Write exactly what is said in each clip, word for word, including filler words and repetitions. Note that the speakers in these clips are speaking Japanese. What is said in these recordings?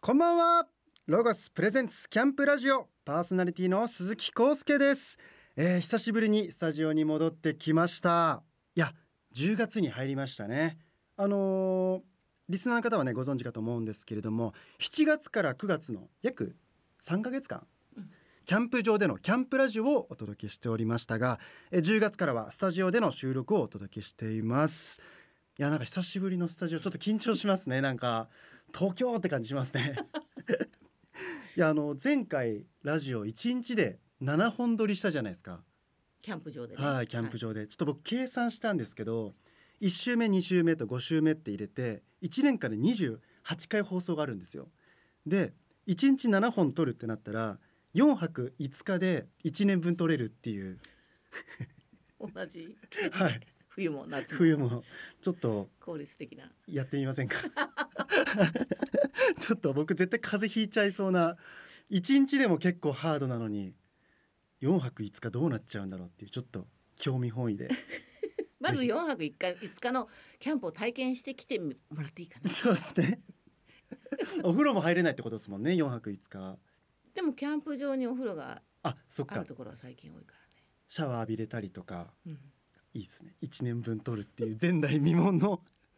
こんばんは。ロゴスプレゼンツキャンプラジオパーソナリティの鈴木康介です、えー、久しぶりにスタジオに戻ってきました。いやじゅうがつに入りましたね。あのー、リスナーの方はねご存知かと思うんですけれども、しちがつからくがつの約さんかげつかん、うん、キャンプ場でのキャンプラジオをお届けしておりましたが、えー、じゅうがつからはスタジオでの収録をお届けしています。いやなんか久しぶりのスタジオちょっと緊張しますね。なんか東京って感じしますねいやあの前回ラジオいちにちでななほん撮りしたじゃないですか、 キャンプ場でね。 はい、キャンプ場で、はい、ちょっと僕計算したんですけど、いち週目に週目とご週目って入れていちねんかんでにじゅうはちかい放送があるんですよ。でいちにちななほん撮るってなったらよんはくいつかでいちねんぶん撮れるっていう同じはい冬も夏も冬もちょっと効率的なやってみませんかちょっと僕絶対風邪ひいちゃいそうな、いちにちでも結構ハードなのによんはくいつかどうなっちゃうんだろうっていうちょっと興味本位でまずよんはくいつかのキャンプを体験してきてもらっていいかな。 そうですねお風呂も入れないってことですもんね、よんはくいつか。 でもキャンプ場にお風呂があそっかあるところは最近多いからね。 シャワー浴びれたりとか、うん、いいですね。いちねんぶん取るっていう前代未聞の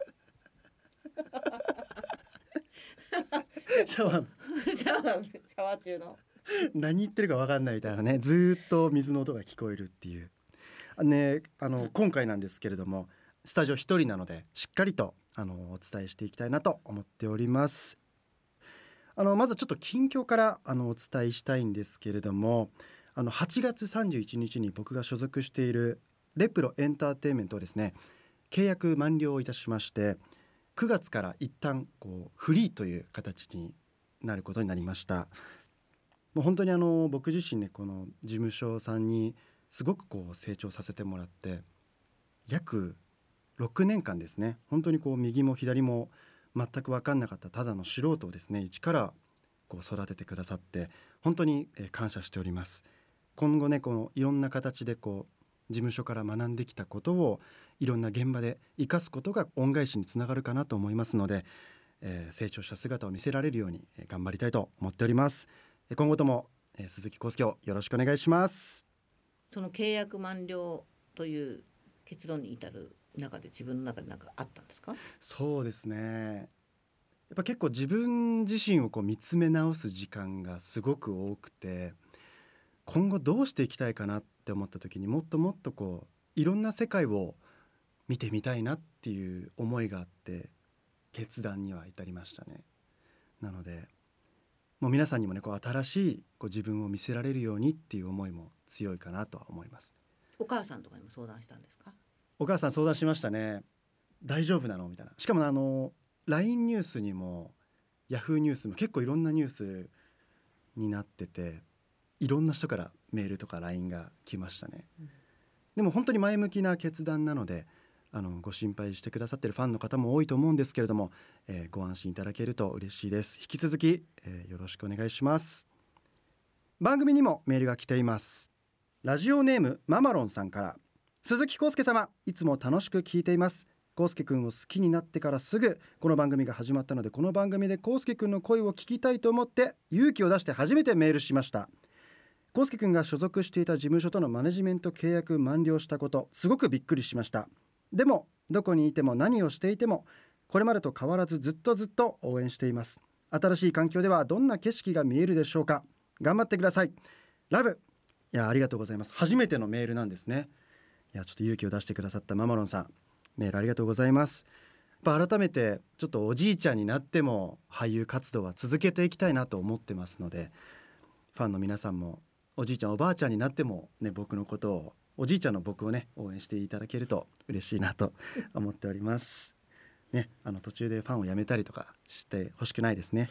シャワーシャワーシャワー中の何言ってるか分かんないみたいなね、ずっと水の音が聞こえるっていうあ、ね、あの今回なんですけれどもスタジオ一人なのでしっかりとあのお伝えしていきたいなと思っております。あのまずちょっと近況からあのお伝えしたいんですけれども、あのはちがつさんじゅういちにちに僕が所属しているレプロエンターテインメントをですね契約満了いたしまして、くがつから一旦こうフリーという形になることになりました。もう本当にあの僕自身ねこの事務所さんにすごくこう成長させてもらって、約ろくねんかんですね、本当にこう右も左も全く分かんなかったただの素人をですね一からこう育ててくださって本当に感謝しております。今後ねこのいろんな形でこう事務所から学んできたことをいろんな現場で生かすことが恩返しにつながるかなと思いますので、えー、成長した姿を見せられるように頑張りたいと思っております。今後とも、えー、鈴木康介をよろしくお願いします。 その契約満了という結論に至る中で自分の中で何かあったんですか？ そうですね、やっぱ結構自分自身をこう見つめ直す時間がすごく多くて、今後どうしていきたいかなって思った時にもっともっとこういろんな世界を見てみたいなっていう思いがあって決断には至りましたね。なのでもう皆さんにもねこう新しいこう自分を見せられるようにっていう思いも強いかなとは思います。 お母さんとかにも相談したんですか？ お母さん相談しましたね。大丈夫なのみたいな。しかもあの ライン ニュースにも ヤフー ニュースも結構いろんなニュースになってて、いろんな人からメールとか ライン が来ましたね、うん、でも本当に前向きな決断なのであのご心配してくださってるファンの方も多いと思うんですけれども、えー、ご安心いただけると嬉しいです。引き続き、えー、よろしくお願いします。番組にもメールが来ています。ラジオネームママロンさんから、鈴木康介様いつも楽しく聞いています。康介くんを好きになってからすぐこの番組が始まったので、この番組で康介くんの声を聞きたいと思って勇気を出して初めてメールしました。康介くんが所属していた事務所とのマネジメント契約満了したこと、すごくびっくりしました。でもどこにいても何をしていてもこれまでと変わらずずっとずっと応援しています。新しい環境ではどんな景色が見えるでしょうか。頑張ってください。ラブ。いやありがとうございます。初めてのメールなんですね。いやちょっと勇気を出してくださったママロンさん、メールありがとうございます。やっぱ改めてちょっとおじいちゃんになっても俳優活動は続けていきたいなと思ってますので、ファンの皆さんもおじいちゃんおばあちゃんになってもね僕のことを、おじいちゃんの僕をね応援していただけると嬉しいなと思っておりますね。あの途中でファンをやめたりとかしてほしくないですね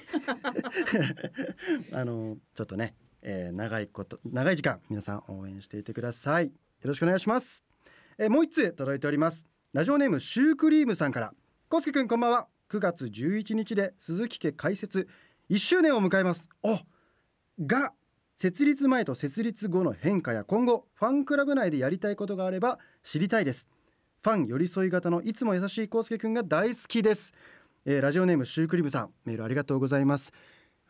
あのちょっとね、えー、長いこと長い時間皆さん応援していてください。よろしくお願いします。えー、もう一通届いております。ラジオネームシュークリームさんから、康介くんこんばんは。くがつじゅういちにちで鈴木家開設いっしゅうねんを迎えます。おが設立前と設立後の変化や今後ファンクラブ内でやりたいことがあれば知りたいです。ファン寄り添い型のいつも優しい康介くんが大好きです。えー、ラジオネームシュークリームさん、メールありがとうございます。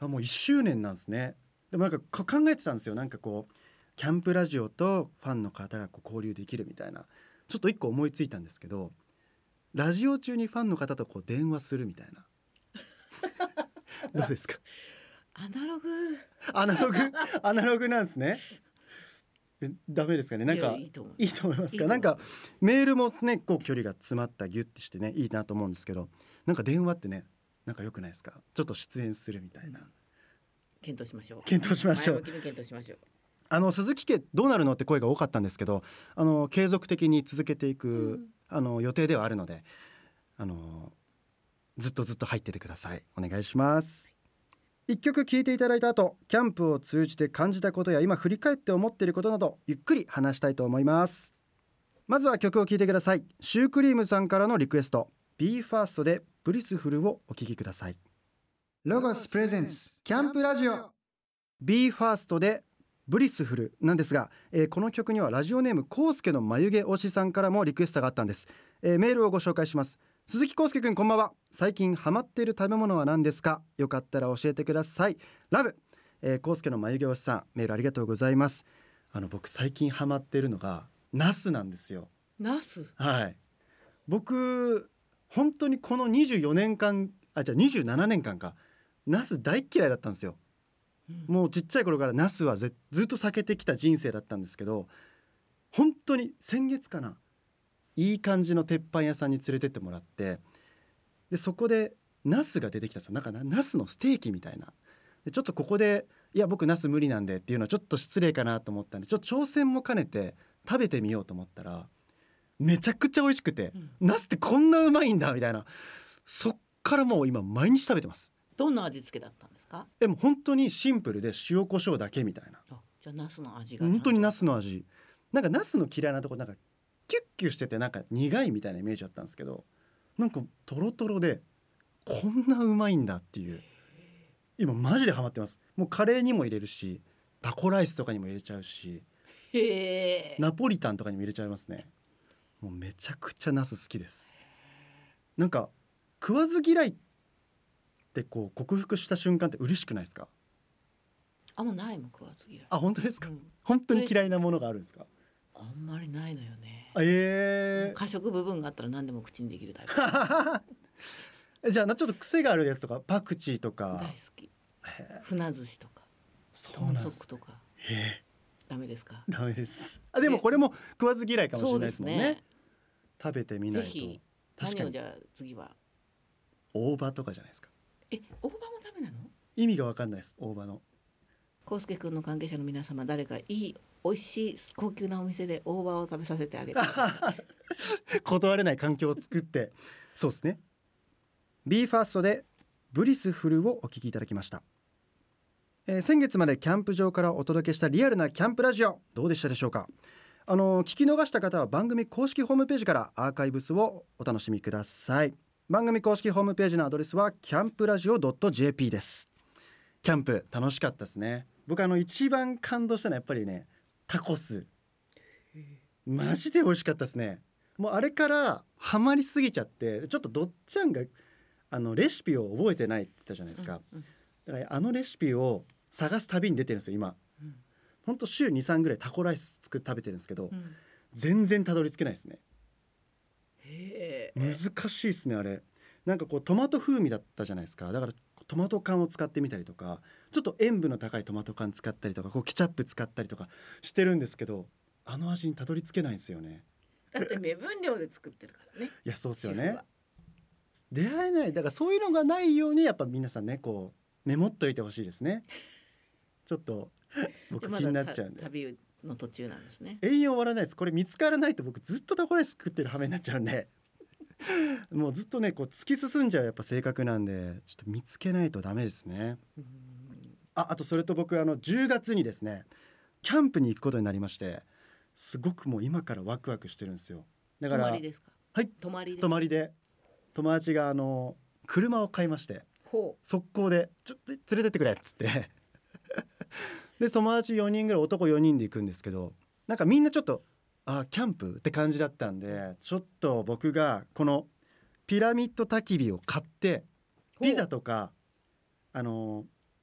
あもういっしゅうねんなんですね。でもなんかこ考えてたんですよ。なんかこうキャンプラジオとファンの方がこう交流できるみたいな、ちょっと一個思いついたんですけど、ラジオ中にファンの方とこう電話するみたいなどうですか？ アナログアナログアナログなんですね。えダメですかね。なんかいやいいと思ういいと思いますか。 いいと思うなんかメールもねこう距離が詰まったギュッてしてねいいなと思うんですけど、なんか電話ってねなんか良くないですか。ちょっと出演するみたいな、 検討しましょう検討しましょう。 前向きに検討しましょう。 あの鈴木家どうなるのって声が多かったんですけど、あの継続的に続けていく、 うん、 あの予定ではあるので、あのずっとずっと入っててください。お願いします。一曲聴いていただいた後、キャンプを通じて感じたことや今振り返って思っていることなどゆっくり話したいと思います。まずは曲を聴いてください。シュークリームさんからのリクエスト、 ビーファースト でブリスフルをお聴きください。ロゴスプレゼンツキャンプラジオ ビーファースト でブリスフルなんですが、えー、この曲にはラジオネームコウスケの眉毛推しさんからもリクエストがあったんです。えー、メールをご紹介します。鈴木コウスケくんこんばんは。最近ハマっている食べ物は何ですか？よかったら教えてください。ラブ、えー、コウスケの眉毛推しさん、メールありがとうございます。あの僕最近ハマっているのがナスなんですよ。 ナス、 はい、僕本当にこのにじゅうよねんかん、あじゃあにじゅうななねんかんかナス大嫌いだったんですよ。もうちっちゃい頃からナスはずずっと避けてきた人生だったんですけど、本当に先月かないい感じの鉄板屋さんに連れてってもらって、でそこでナスが出てきたんですよ。なんかナスのステーキみたいなで、ちょっとここでいや僕ナス無理なんでっていうのはちょっと失礼かなと思ったんで、ちょっと挑戦も兼ねて食べてみようと思ったらめちゃくちゃ美味しくて、うん、ナスってこんなうまいんだみたいな、そっからもう今毎日食べてます。 どんな味付けだったんですか？ でも本当にシンプルで塩コショウだけみたいな。 あ、じゃあナスの味が本当にナスの味。なんかナスの嫌いなとこなんかキュッキュしててなんか苦いみたいなイメージだったんですけど、なんかトロトロでこんなうまいんだっていう、今マジでハマってます。もうカレーにも入れるし、タコライスとかにも入れちゃうし、 へナポリタンとかにも入れちゃいますね。もうめちゃくちゃナス好きです。なんか食わず嫌いってこう克服した瞬間って嬉しくないですか？ あ、もうないもん食わず嫌い。 あ、本当ですか？ うん、 本当に嫌いなものがあるんですか？ あんまりないのよね。 えー、 過食部分があったら何でも口にできるタイプじゃあちょっと癖があるやつとかパクチーとか大好き。船寿司とかそうなんです、 豚足とかダメですか？ ダメです。あでもこれも食わず嫌いかもしれないですもん ね, ね。 食べてみないと。 ぜひ確かに何をじゃあ次は大葉とかじゃないですか。 え、大葉もダメなの？ 意味が分かんないです。大葉のコウスケ君の関係者の皆様、誰かいい美味しい高級なお店で大葉を食べさせてあげて断れない環境を作ってそうですね。 ビーファースト でブリスフルをお聞きいただきました。えー、先月までキャンプ場からお届けしたリアルなキャンプラジオどうでしたでしょうか？あの聞き逃した方は番組公式ホームページからアーカイブスをお楽しみください。番組公式ホームページのアドレスはキャンプラジオ ドット ジェーピー です。キャンプ楽しかったですね。僕あの一番感動したのはやっぱりねタコス、マジで美味しかったですね。もうあれからハマりすぎちゃってちょっとどっちゃんがあのレシピを覚えてないって言ったじゃないですか、うんうん、だからあのレシピを探す旅に出てるんですよ今、うん、ほんと週 にさん ぐらいタコライス作って食べてるんですけど、うん、全然たどり着けないですね。 へ難しいですねあれ。なんかこうトマト風味だったじゃないですか。だからトマト缶を使ってみたりとか、ちょっと塩分の高いトマト缶使ったりとか、こうケチャップ使ったりとかしてるんですけど、あの味にたどり着けないんですよね。 だって目分量で作ってるからね。 いやそうですよね。出会えない。だからそういうのがないようにやっぱ皆さんねこうメモっといてほしいですね。ちょっと僕気になっちゃうんで。 旅の途中なんですね。 永遠終わらないです。これ見つからないと僕ずっとタコライス食ってる羽目になっちゃうんでもうずっとねこう突き進んじゃうやっぱ性格なんで、ちょっと見つけないとダメですね。うん、あ, あとそれと僕あのじゅうがつにですねキャンプに行くことになりまして、すごくもう今からワクワクしてるんですよ。だから泊まりですか？ はい、 泊まりです。 泊まりで友達があの車を買いまして、 ほう速攻でちょっと連れてってくれっつってで友達よにんぐらい男よにんで行くんですけど、なんかみんなちょっとあキャンプって感じだったんで、ちょっと僕がこのピラミッド焚き火を買ってピザとかあの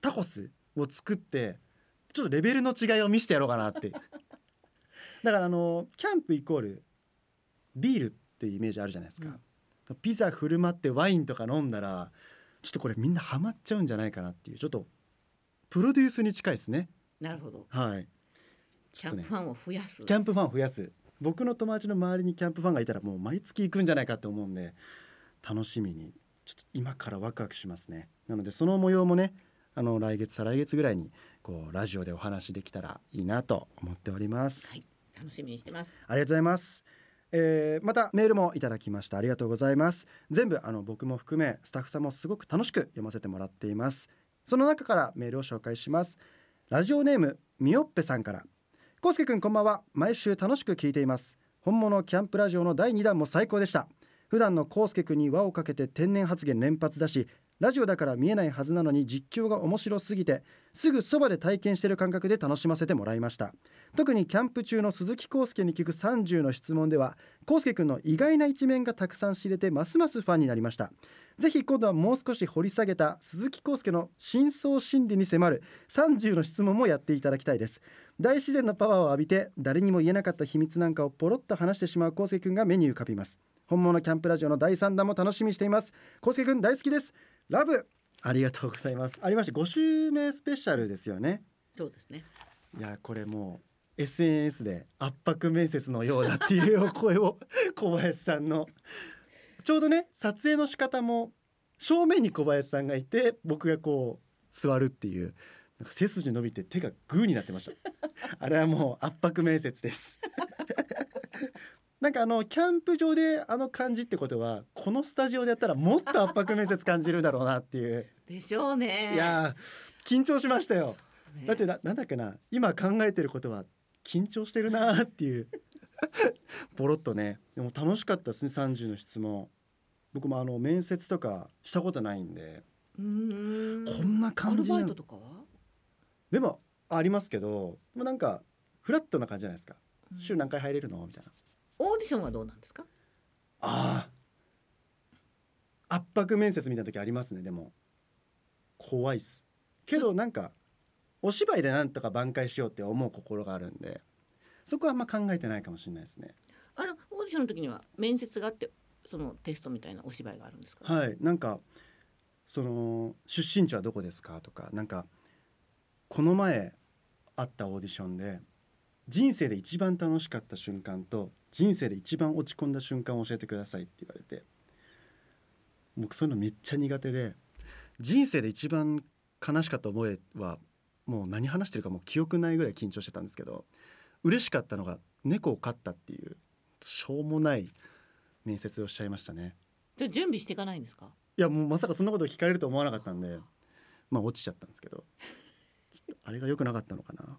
タコスを作ってちょっとレベルの違いを見せてやろうかなってだからあのキャンプイコールビールっていうイメージあるじゃないですか、うん、ピザ振る舞ってワインとか飲んだらちょっとこれみんなハマっちゃうんじゃないかなっていうちょっとプロデュースに近いですね。 なるほど、 はい、 キャンプファンを増やす。 キャンプファンを増やす。僕の友達の周りにキャンプファンがいたらもう毎月行くんじゃないかと思うんで楽しみにちょっと今からワクワクしますね。なのでその模様もねあの来月再来月ぐらいにこうラジオでお話できたらいいなと思っております、 はい、楽しみにしてます。 ありがとうございます、えー、またメールもいただきました。ありがとうございます。全部あの僕も含めスタッフさんもすごく楽しく読ませてもらっています。その中からメールを紹介します。ラジオネームみおっぺさんから、こうすけくんこんばんは。毎週楽しく聞いています。本物キャンプラジオのだいにだんも最高でした。普段のこうすけくんに輪をかけて天然発言連発だし、ラジオだから見えないはずなのに実況が面白すぎてすぐそばで体験している感覚で楽しませてもらいました。特にキャンプ中の鈴木康介に聞くさんじゅうの質問では康介くんの意外な一面がたくさん知れてますますファンになりました。ぜひ今度はもう少し掘り下げた鈴木康介の深層心理に迫るさんじゅうの質問もやっていただきたいです。大自然のパワーを浴びて誰にも言えなかった秘密なんかをポロッと話してしまう康介くんが目に浮かびます。本物キャンプラジオのだいさんだんも楽しみにしています。康介くん大好きです。ラブ。ありがとうございます。ありましてご週目スペシャルですよね。 そうですね。 いやこれもう エスエヌエス で圧迫面接のようだっていうお声を小林さんのちょうどね撮影の仕方も正面に小林さんがいて僕がこう座るっていうなんか背筋伸びて手がグーになってましたあれはもう圧迫面接ですなんかあのキャンプ場であの感じってことはこのスタジオでやったらもっと圧迫面接感じるだろうなっていうでしょうね。 いや緊張しましたよ、ね、だって な, なんだっけな今考えてることは緊張してるなっていうポロッとね。でも楽しかったですね。さんじゅうの質問僕もあの面接とかしたことないんでうーんこんな感じなアルバイトとかはでもありますけどでもなんかフラットな感じじゃないですか、うん、週何回入れるのみたいな。 オーディションはどうなんですか。 ああ圧迫面接みたいな時ありますね。でも怖いっすけどなんかお芝居でなんとか挽回しようって思う心があるんでそこはあんま考えてないかもしれないですね。 あのオーディションの時には面接があってそのテストみたいなお芝居があるんですか。 はいなんかその出身地はどこですかとかなんかこの前あったオーディションで人生で一番楽しかった瞬間と人生で一番落ち込んだ瞬間を教えてくださいって言われて僕そういうのめっちゃ苦手で人生で一番悲しかった思いはもう何話してるかもう記憶ないぐらい緊張してたんですけど嬉しかったのが猫を飼ったっていうしょうもない面接をしちゃいましたね。 じゃあ準備していかないんですか。 いやもうまさかそんなこと聞かれると思わなかったんでまあ落ちちゃったんですけどちょっとあれが良くなかったのかな。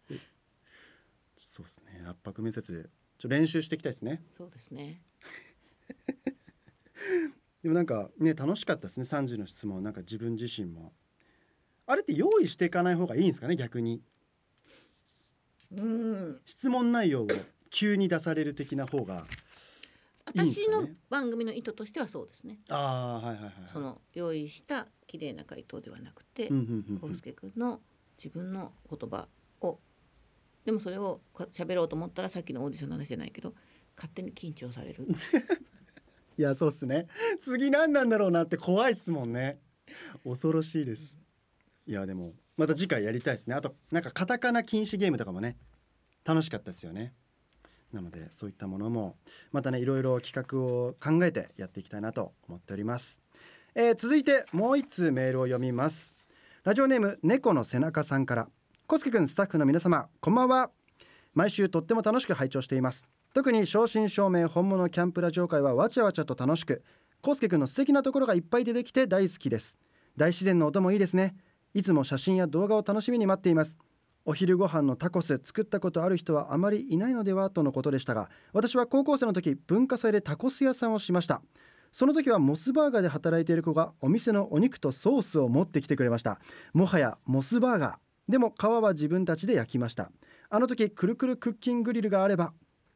そうですね圧迫面接ちょ練習していきたいですね。 そうですねでもなんかね楽しかったですね。さんじゅうの質問なんか自分自身もあれって用意していかない方がいいんですかね。逆にうん質問内容を急に出される的な方がいいんですかね。 私の番組の意図としてはそうですね。 ああはいはいはい。 その用意した綺麗な回答ではなくて康介くんの自分の言葉をでもそれを喋ろうと思ったらさっきのオーディションの話じゃないけど勝手に緊張されるいやそうっすね。次何なんだろうなって怖いっすもんね。恐ろしいです、うん、いやでもまた次回やりたいですね。あとなんかカタカナ禁止ゲームとかもね楽しかったですよね。なのでそういったものもまたねいろいろ企画を考えてやっていきたいなと思っております、えー、続いてもう一通メールを読みます。ラジオネーム猫の背中さんから、小介くんスタッフの皆様こんばんは。毎週とっても楽しく拝聴しています。特に正真正銘本物キャンプラジオ会はわちゃわちゃと楽しく小介くんの素敵なところがいっぱい出てきて大好きです。大自然の音もいいですね。いつも写真や動画を楽しみに待っています。お昼ご飯のタコス作ったことある人はあまりいないのではとのことでしたが、私は高校生の時文化祭でタコス屋さんをしました。その時はモスバーガーで働いている子がお店のお肉とソースを持ってきてくれました。もはやモスバーガーでも皮は自分たちで焼きました。あの時くるくるクッキンググリルがあれば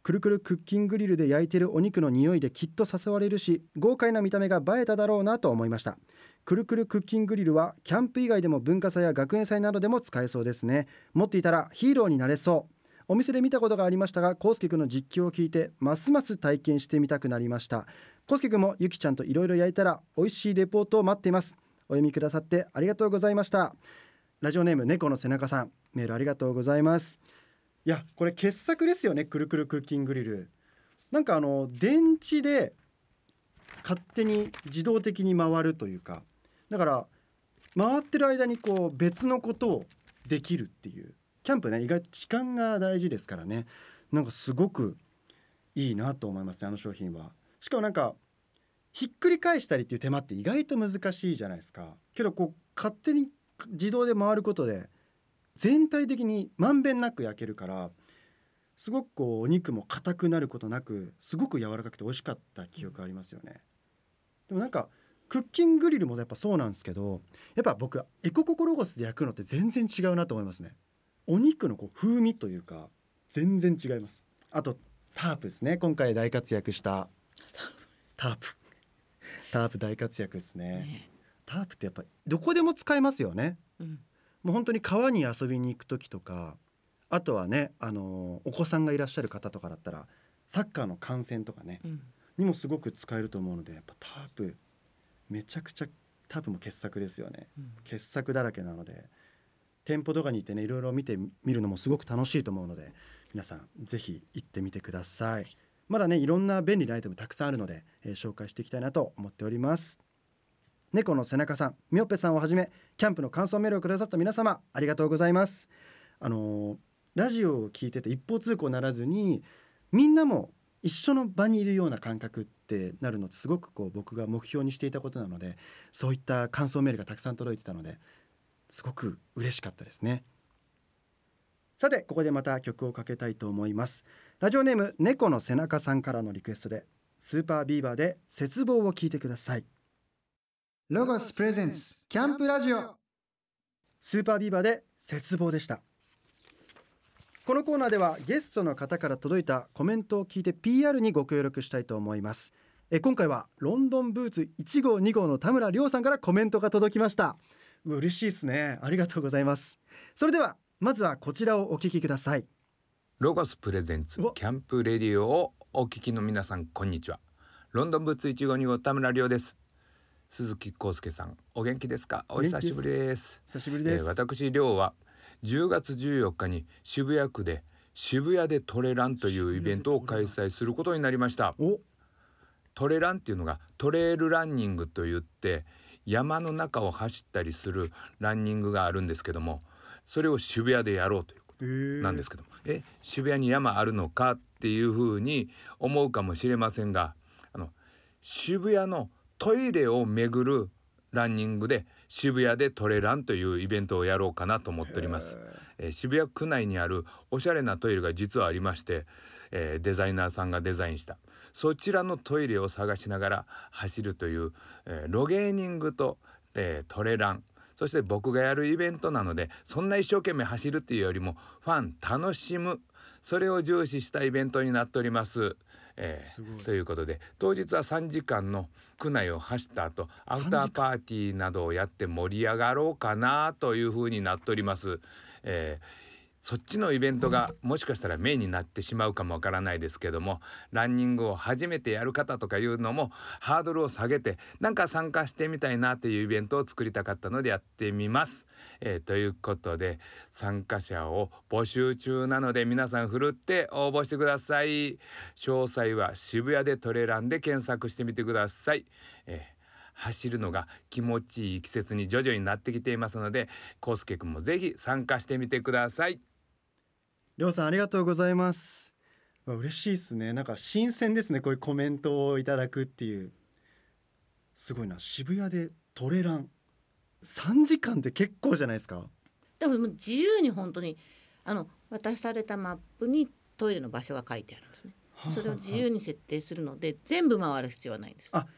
くるくるクッキングリルで焼いてるお肉の匂いできっと誘われるし、豪快な見た目が映えただろうなと思いました。くるくるクッキングリルはキャンプ以外でも文化祭や学園祭などでも使えそうですね。持っていたらヒーローになれそう。お店で見たことがありましたが、コウスケくんの実況を聞いてますます体験してみたくなりました。コウスケくんもゆきちゃんといろいろ焼いたら美味しいレポートを待っています。お読みくださってありがとうございました。ラジオネーム猫の背中さん、メールありがとうございます。いやこれ傑作ですよね。くるくるクッキングリル、なんかあの電池で勝手に自動的に回るというか、だから回ってる間にこう別のことをできるっていう。キャンプね、意外と時間が大事ですからね。なんかすごくいいなと思いますね、あの商品は。しかもなんかひっくり返したりっていう手間って意外と難しいじゃないですか。けどこう勝手に自動で回ることで全体的にまんべんなく焼けるから、すごくこうお肉も硬くなることなく、すごく柔らかくて美味しかった記憶ありますよね。でもなんかクッキンググリルもやっぱそうなんですけど、やっぱ僕エコココロゴスで焼くのって全然違うなと思いますね。お肉のこう風味というか全然違います。あとタープですね。今回大活躍したタープタープ大活躍ですね。ね、タープってやっぱどこでも使えますよね、うん、もう本当に川に遊びに行く時とか、あとはね、あのお子さんがいらっしゃる方とかだったらサッカーの観戦とかね、うん、にもすごく使えると思うので、やっぱタープめちゃくちゃタープも傑作ですよね、うん、傑作だらけなので、店舗とかに行ってね、いろいろ見てみるのもすごく楽しいと思うので、皆さんぜひ行ってみてください。まだね、いろんな便利なアイテムたくさんあるので、えー、紹介していきたいなと思っております。猫の背中さん、みおっぺさんをはじめキャンプの感想メールをくださった皆様、ありがとうございます。あのー、ラジオを聞いてて一方通行ならずに、みんなも一緒の場にいるような感覚ってなるのってすごくこう僕が目標にしていたことなので、そういった感想メールがたくさん届いてたので、すごく嬉しかったですね。さてここでまた曲をかけたいと思います。ラジオネーム猫の背中さんからのリクエストで、スーパービーバーで絶望を聞いてください。ロゴスプレゼンツキャンプラジオ、スーパービーバーで絶望でした。このコーナーではゲストの方から届いたコメントを聞いて ピーアール にご協力したいと思います。え今回はロンドンブーツいち号に号の田村亮さんからコメントが届きました。嬉しいですね。ありがとうございます。それではまずはこちらをお聞きください。 ロゴスプレゼンツキャンプレディオをお聞きの皆さん、こんにちは。ロンドンブーツいち号に号田村亮です。鈴木康介さん、お元気ですか？お久しぶりです。 久しぶりです。 えー、私亮はじゅうがつじゅうよっかに渋谷区で渋谷でトレランというイベントを開催することになりました。トレランっていうのがトレイルランニングといって、山の中を走ったりするランニングがあるんですけども、それを渋谷でやろうということなんですけども、え渋谷に山あるのかっていうふうに思うかもしれませんが、あの渋谷のトイレを巡るランニングで渋谷でトレランというイベントをやろうかなと思っております。えー、渋谷区内にあるおしゃれなトイレが実はありまして、えー、デザイナーさんがデザインしたそちらのトイレを探しながら走るという、えー、ロゲーニングと、えー、トレラン、そして僕がやるイベントなので、そんな一生懸命走るというよりもファン楽しむ、それを重視したイベントになっております。えー、ということで、当日はさんじかんの区内を走った後、アフターパーティーなどをやって盛り上がろうかなというふうになっております。えーそっちのイベントがもしかしたらメインになってしまうかもわからないですけども、ランニングを初めてやる方とかいうのもハードルを下げて、なんか参加してみたいなというイベントを作りたかったのでやってみます。えー、ということで参加者を募集中なので、皆さんふるって応募してください。詳細は渋谷でトレランで検索してみてください。えー走るのが気持ちいい季節に徐々になってきていますので、康介くんもぜひ参加してみてください。 りょうさんありがとうございます。嬉しいですね。なんか新鮮ですね、こういうコメントをいただくっていう。すごいな。渋谷でトレランさんじかんって結構じゃないですか。 でも自由に本当にあの渡されたマップにトイレの場所が書いてあるんですね。それを自由に設定するので全部回る必要はないんです。 あ、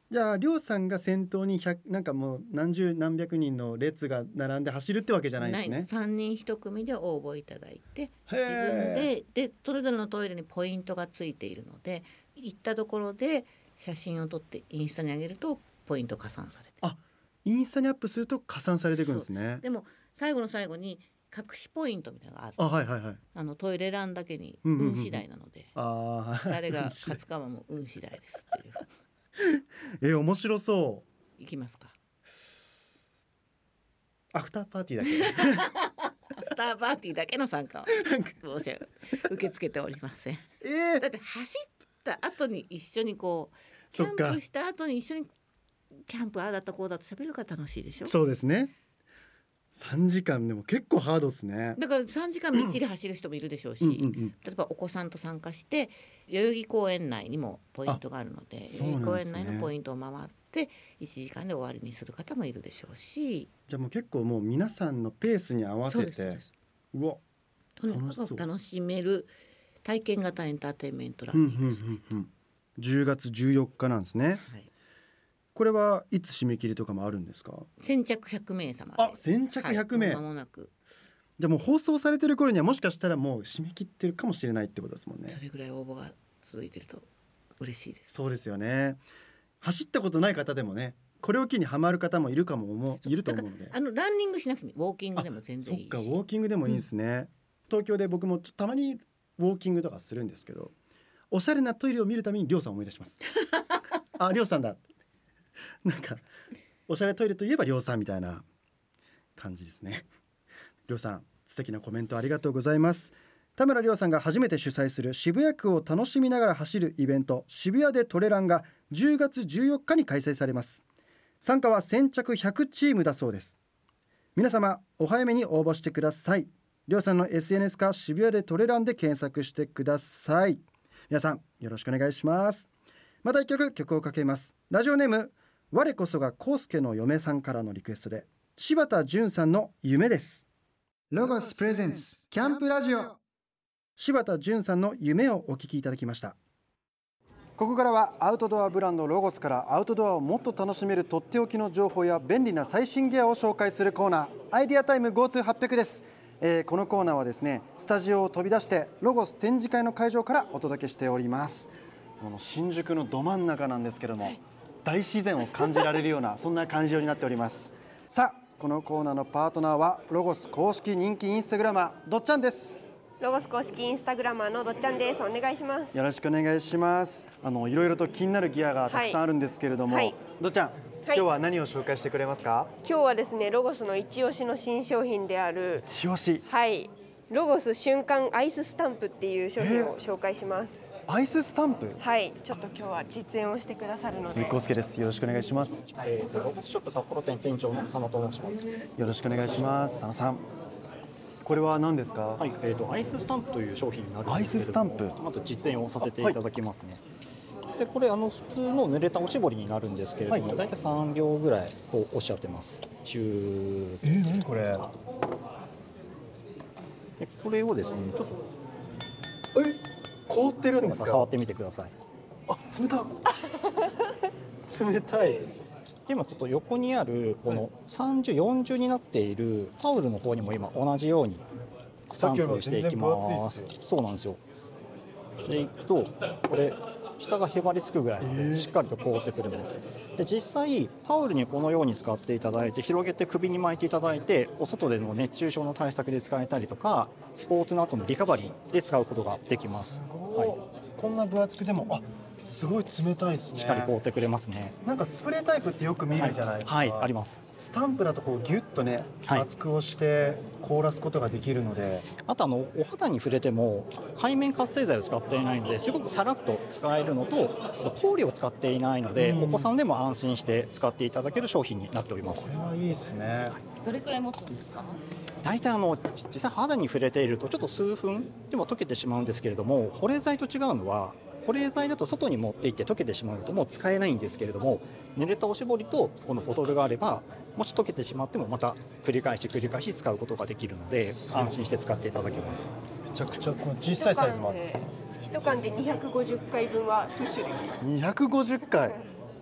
じゃありょうさんが先頭にひゃくなんかもう何十何百人の列が並んで走るってわけじゃないですね。 さんにんいち組で応募いただいて、自分ででそれぞれのトイレにポイントがついているので、行ったところで写真を撮ってインスタに上げるとポイント加算されて、 あ、インスタにアップすると加算されていくんですね。 でも最後の最後に隠しポイントみたいなのがある。 あ、はいはいはい。 あのトイレ欄だけに運次第なので、 うんうんうん、あ誰が勝つかはもう運次第ですっていうえ、面白そう。 行きますか。 アフターパーティーだけアフターパーティーだけの参加を申し受け付けておりません。 えー、 だって走った後に一緒にこうキャンプした後に一緒にキャンプああだったこうだと喋るから楽しいでしょ。 そうですね。さんじかんでも結構ハードですね。 だからさんじかんみっちり走る人もいるでしょうし、うんうんうん、例えばお子さんと参加して代々木公園内にもポイントがあるので、代々木公園内のポイントを回っていちじかんで終わりにする方もいるでしょうし、 じゃあもう結構もう皆さんのペースに合わせて、うわ、 とにかく楽しめる体験型エンターテインメントランニングです、うんうんうんうん、 じゅうがつじゅうよっかなんですね、はい。これはいつ締め切りとかもあるんですか？ 先着ひゃくめい様で。 あ、先着ひゃくめい、 はい、間もなく。 じゃあもう放送されてる頃にはもしかしたらもう締め切ってるかもしれないってことですもんね。 それぐらい応募が続いてると嬉しいです。 そうですよね。走ったことない方でもね、これを機にハマる方もいるかも思ういると思うので、 あのランニングしなくてもウォーキングでも全然いいし。 そっか、ウォーキングでもいいですね、うん、東京で僕もたまにウォーキングとかするんですけど、おしゃれなトイレを見るためにりょうさんを思い出しますあ、りょうさんだなんかおしゃれトイレといえばりょうさんみたいな感じですね。りょうさん、素敵なコメントありがとうございます。田村りょうさんが初めて主催する渋谷区を楽しみながら走るイベント、渋谷でトレランがじゅうがつじゅうよっかに開催されます。参加は先着ひゃくチームだそうです。皆様お早めに応募してください。りょうさんの エスエヌエス か渋谷でトレランで検索してください。皆さんよろしくお願いします。また一曲曲をかけます。ラジオネーム我こそが康介の嫁さんからのリクエストで、柴田純さんの夢です。ロゴスプレゼンツキャンプラジオ、柴田純さんの夢をお聞きいただきました。ここからはアウトドアブランドロゴスからアウトドアをもっと楽しめるとっておきの情報や便利な最新ギアを紹介するコーナー、アイデアタイム ゴートゥーはっぴゃく です。えー、このコーナーはですね、スタジオを飛び出してロゴス展示会の会場からお届けしております。この新宿のど真ん中なんですけども、大自然を感じられるようなそんな感じになっております。さあ、このコーナーのパートナーはロゴス公式人気インスタグラマーどっちゃんです。 ロゴス公式インスタグラマーのどっちゃんです。お願いします。 よろしくお願いします。あのいろいろと気になるギアがたくさんあるんですけれども、はいはい、どっちゃん、はい、今日は何を紹介してくれますか？ 今日はですね、ロゴスの一押しの新商品である一押し、 はい、ロゴス瞬間アイススタンプっていう商品を紹介します。 アイススタンプ、 はい、ちょっと今日は実演をしてくださるので。 鈴木康介です。よろしくお願いします。 えー、ロゴスショップ札幌店店長の佐野と申します。 よろしくお願いします。佐野さん、これは何ですか？ はい、えーと、アイススタンプという商品になるんですけれども、 アイススタンプ、 まず実演をさせていただきますね。はい、でこれあの普通の濡れたおしぼりになるんですけれども、はい、大体さんびょうぐらいこう押し当てます。シュー。 えー、何これ？ でこれをですね、ちょっとえ凍ってるんですか？ 触ってみてください。 あ、冷た冷たい。 今ちょっと横にあるこのさんじゅう、よんじゅうになっているタオルの方にも今同じようにスタンプしていきます。そうなんですよ。でいくとこれ下がへばりつくぐらいしっかりと凍ってくれます。で実際タオルにこのように使っていただいて広げて首に巻いていただいて、お外での熱中症の対策で使えたりとか、スポーツの後のリカバリーで使うことができます。 すごい、はい、こんな分厚くでも、あ、すごい冷たいですね。 しっかり凍ってくれますね。 なんかスプレータイプってよく見るじゃないですか。 はい、はい、あります。 スタンプだとこうギュッとね、はい、厚く押して凍らすことができるので、 あとあのお肌に触れても界面活性剤を使っていないので、すごくさらっと使えるのと、あと氷を使っていないので、うん、お子さんでも安心して使っていただける商品になっております。 これはいいですね。 どれくらい持つんですか？ 大体あの実際肌に触れているとちょっと数分でも溶けてしまうんですけれども、保冷剤と違うのは保冷剤だと外に持っていって溶けてしまうともう使えないんですけれども、濡れたおしぼりとこのボトルがあれば、もし溶けてしまってもまた繰り返し繰り返し使うことができるので、安心して使っていただけます。 めちゃくちゃこの小さいサイズもあるんですね。 一缶でにひゃくごじゅっかいぶんはプッシュできる。 にひゃくごじゅっかい、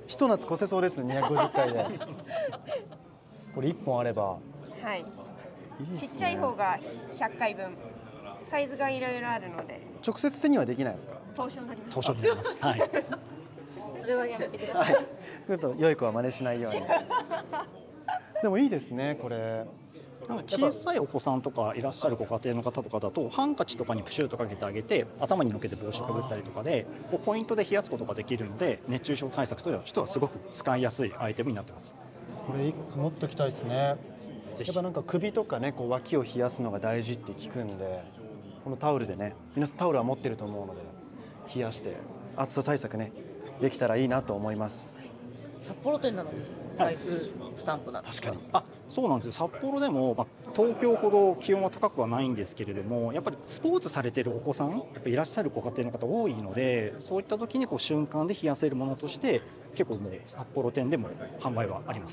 ひと夏越せそうですね、にひゃくごじゅっかいでこれいっぽんあれば。 はい、 いいっすね。 ちっちゃい方がひゃっかいぶん、サイズがいろいろあるので直接手にはできないですか？ 投資になります。 当初になります。はい。 それはやめてください。 はい、ちょっと良い子は真似しないようにでもいいですねこれ。 なんか小さいお子さんとかいらっしゃるご家庭の方とかだと、ハンカチとかにプシューとかけてあげて頭にのけて帽子かぶったりとかでこうポイントで冷やすことができるので、熱中症対策としてはすごく使いやすいアイテムになってます。 これ持っときたいですね。やっぱなんか首とかね、こう脇を冷やすのが大事って聞くんで、このタオルでね、皆さんタオルは持ってると思うので冷やして暑さ対策ねできたらいいなと思います。 札幌店なのにアイススタンプなんですか？ 確かに。あ、そうなんですよ。札幌でも、まあ、東京ほど気温は高くはないんですけれども、やっぱりスポーツされてるお子さんやっぱいらっしゃるご家庭の方多いので、そういった時にこう瞬間で冷やせるものとして結構もう札幌店でも販売はあります。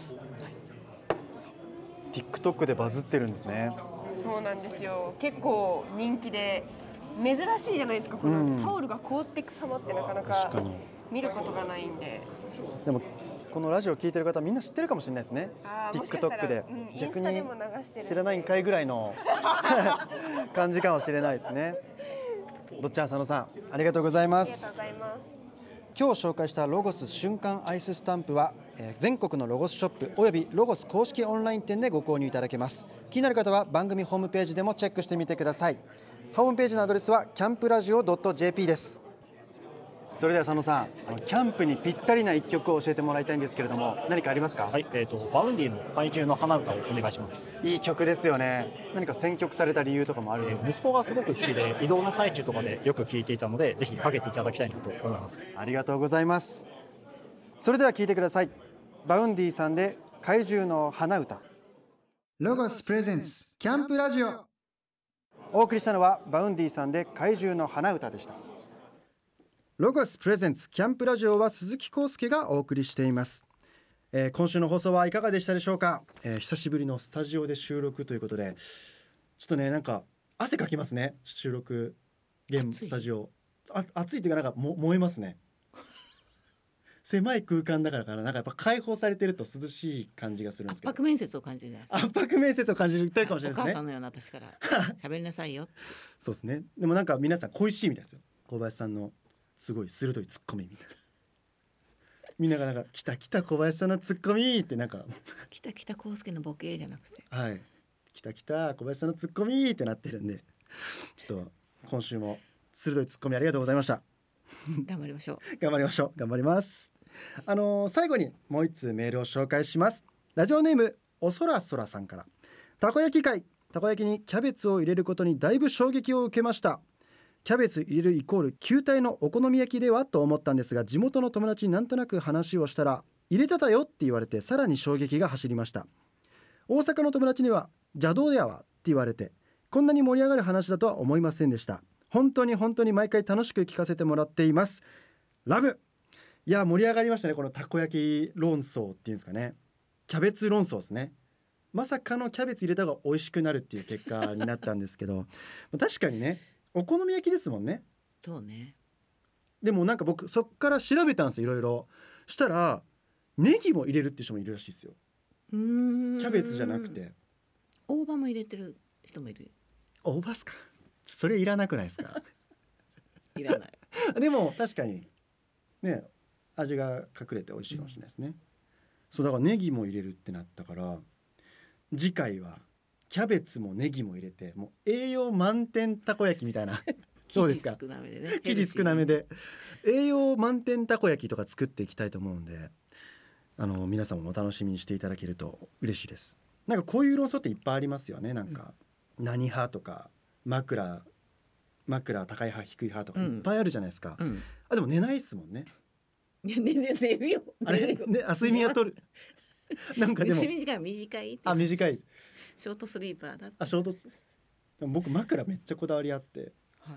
TikTok でバズってるんですね。 そうなんですよ。結構人気で珍しいじゃないですか。このタオルが凍っていく様ってなかなか見ることがないんで。 でもこのラジオ聞いてる方みんな知ってるかもしれないですね。 あー、もしかしたら TikTok で、 うん、 逆にインスタでも流してるんで知らないんかいぐらいの感じかもしれないですね。どっちゃん佐野さんありがとうございまありがとうす。 ございます。 今日紹介したロゴス瞬間アイススタンプは、えー全国のロゴスショップおよびロゴス公式オンライン店でご購入いただけます。気になる方は番組ホームページでもチェックしてみてください。ホームページのアドレスはキャンプラジオ ドットジェーピー です。それでは佐野さん、あのキャンプにぴったりな一曲を教えてもらいたいんですけれども、何かありますか？ はい、えーとバウンディの怪獣の花歌をお願いします。 いい曲ですよね。何か選曲された理由とかもあるんですか？ 息子がすごく好きで移動の最中とかでよく聴いていたので、ぜひかけていただきたいなと思います。 ありがとうございます。それでは聴いてください。バウンディさんで怪獣の花歌。ロゴスプレゼンツキャンプラジオ。お送りしたのはバウンディさんで怪獣の花歌でした。ロゴスプレゼンツキャンプラジオは鈴木康介がお送りしています。えー、今週の放送はいかがでしたでしょうか？えー、久しぶりのスタジオで収録ということで、ちょっとねなんか汗かきますね。収録現スタジオあ暑いというかなんかも燃えますね。狭い空間だからかな、なんかやっぱ開放されてると涼しい感じがするんですけど、 圧迫面接を感じるじゃないですか。 圧迫面接を感じてるかもしれないですね。 お母さんのような私から喋りなさいよ。 そうですね。でもなんか皆さん恋しいみたいですよ。小林さんのすごい鋭いツッコミみたいな。みんながなんか来た来た小林さんのツッコミってなんか来た来た康介のボケじゃなくて、 はい、来た来た小林さんのツッコミってなってるんで、ちょっと今週も鋭いツッコミありがとうございました。 頑張りましょう。 頑張りましょう。頑張ります。あのー、最後にもう一通メールを紹介します。ラジオネームおそらそらさんから、たこ焼き会、たこ焼きにキャベツを入れることにだいぶ衝撃を受けました。キャベツ入れるイコール球体のお好み焼きではと思ったんですが、地元の友達になんとなく話をしたら入れてたよって言われて、さらに衝撃が走りました。大阪の友達には邪道やわって言われて、こんなに盛り上がる話だとは思いませんでした。本当に本当に毎回楽しく聞かせてもらっています。ラブ。いや盛り上がりましたね。このたこ焼き論争っていうんですかね、キャベツ論争ですね。まさかのキャベツ入れた方が美味しくなるっていう結果になったんですけど確かにね、お好み焼きですもんね。 そうね。 でもなんか僕そっから調べたんですよ、いろいろしたらネギも入れるって人もいるらしいですよ。 うーん、 キャベツじゃなくて大葉も入れてる人もいる。 大葉っすか？それいらなくないですか？ いらないでも確かにね、味が隠れて美味しいかもしれないですね、うん、そうだからネギも入れるってなったから、次回はキャベツもネギも入れて、もう栄養満点たこ焼きみたいなどうですか？ 生地少なめでね。 生地少なめで栄養満点たこ焼きとか作っていきたいと思うんで、あの皆さんもお楽しみにしていただけると嬉しいです。なんかこういう論争っていっぱいありますよね。なんか、うん、何派とか枕枕高い派低い派とかいっぱいあるじゃないですか、うん、あでも寝ないっすもんね。 ねねね寝るよ。 あれね、あ睡眠は取るなんかでも睡眠時間短いって。 あ短い。 ショートスリーパーだって。 あショート。僕枕めっちゃこだわりあって、 はい、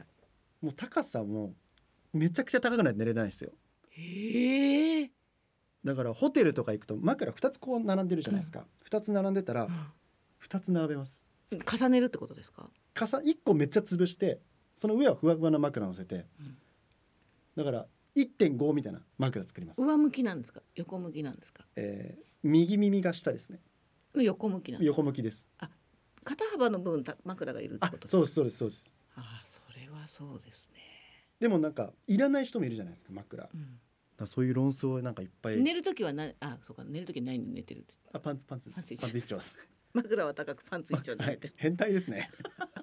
もう高さもめちゃくちゃ高くないと寝れないんですよ。 へえ。 だからホテルとか行くと枕ふたつこう並んでるじゃないですか、うん、ふたつ並んでたらふたつ並べます。 重ねるってことですか？ 重いっこめっちゃ潰して、その上はふわふわな枕乗せて、うん、だからいってんご みたいな枕作ります。 上向きなんですか横向きなんですか？ えー、右耳が下ですね。 横向きなんですか？ 横向きです。 あ、肩幅の部分枕がいるってことですか？ あ、そうですそうですそうです。 あ、それはそうですね。 でもなんかいらない人もいるじゃないですか枕、うん、だそういう論争をなんかいっぱい。 寝るときはな、あ、そうか、寝るとき何で寝てるって。 あ、パンツパンツパンツ一丁です。 枕は高くパンツ一丁で寝てる、 はい、変態ですね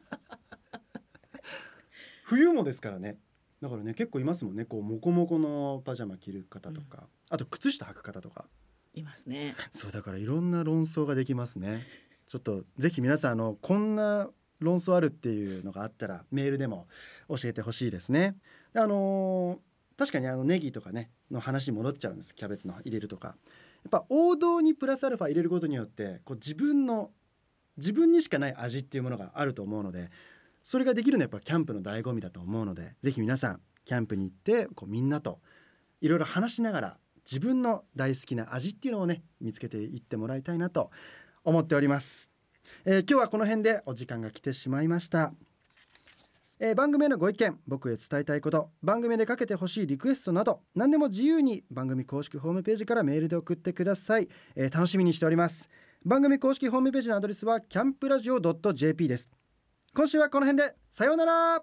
冬もですからね。だからね結構いますもんね、こうモコモコのパジャマ着る方とか、うん、あと靴下履く方とかいますね。 そうだからいろんな論争ができますね。ちょっとぜひ皆さんあのこんな論争あるっていうのがあったらメールでも教えてほしいですね。であのー、確かにあのネギとかねの話に戻っちゃうんです。キャベツの入れるとかやっぱ王道にプラスアルファ入れることによってこう自分の自分にしかない味っていうものがあると思うので、それができるのはやっぱキャンプの醍醐味だと思うので、ぜひ皆さんキャンプに行ってこうみんなといろいろ話しながら自分の大好きな味っていうのをね見つけていってもらいたいなと思っております。えー、今日はこの辺でお時間が来てしまいました。えー、番組へのご意見、僕へ伝えたいこと、番組でかけてほしいリクエストなど何でも自由に番組公式ホームページからメールで送ってください。えー、楽しみにしております。番組公式ホームページのアドレスはキャンプラジオ ドット ジェーピー です。今週はこの辺でさようなら。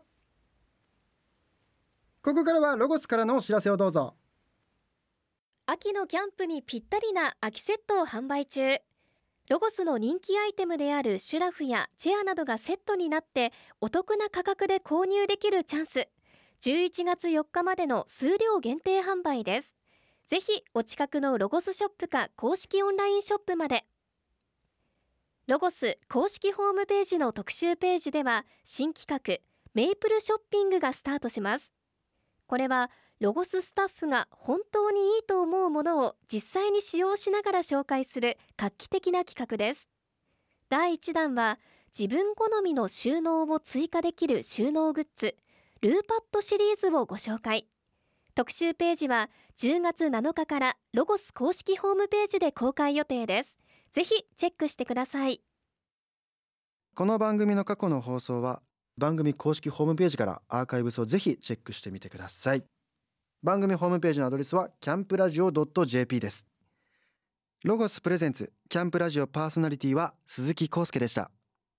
ここからはロゴスからのお知らせをどうぞ。 秋のキャンプにぴったりな秋セットを販売中。ロゴスの人気アイテムであるシュラフやチェアなどがセットになってお得な価格で購入できるチャンス。じゅういちがつよっかまでの数量限定販売です。ぜひお近くのロゴスショップか公式オンラインショップまで。ロゴス公式ホームページの特集ページでは新企画メイプルショッピングがスタートします。これはロゴススタッフが本当にいいと思うものを実際に使用しながら紹介する画期的な企画です。だいいちだんは自分好みの収納を追加できる収納グッズルーパッドシリーズをご紹介。特集ページはじゅうがつなのかからロゴス公式ホームページで公開予定です。ぜひチェックしてください。 この番組の過去の放送は番組公式ホームページからアーカイブスをぜひチェックしてみてください。番組ホームページのアドレスはキャンプラジオ ドット ジェーピー です。ロゴスプレゼンツキャンプラジオパーソナリティは鈴木康介でした。